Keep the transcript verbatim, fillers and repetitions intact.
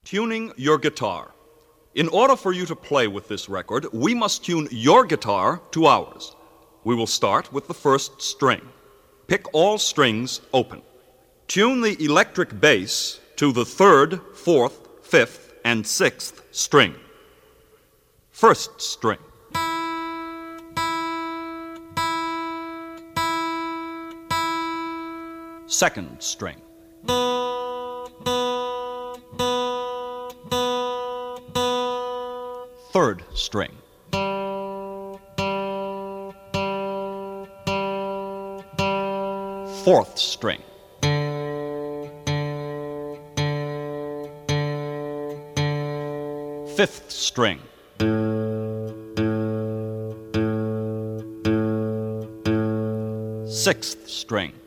Tuning your guitar. In order for you to play with this record, we must tune your guitar to ours. We will start with the first string. Pick all strings open. Tune the electric bass to the third, fourth, fifth, and sixth string. First string. Second string. Third string. Fourth string. Fifth string. Sixth string.